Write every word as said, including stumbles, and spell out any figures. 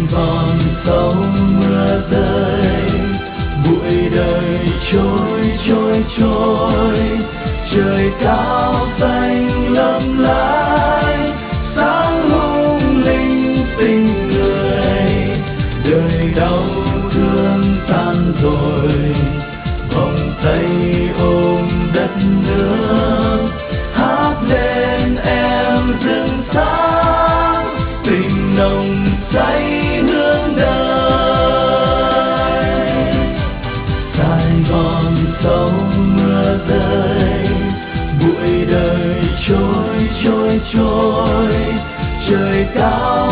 Gòn sau mưa rơi, bụi đời trôi trôi trôi, trời cao xanh lấp lánh, sáng lung linh tình người. Đời đau thương tan rồi, vòng tay ôm đất nước, hát lên em rừng sáng, tình nồng cháy hương đời. Sài Gòn sau mưa rơi, bụi đời trôi trôi trôi, trời cao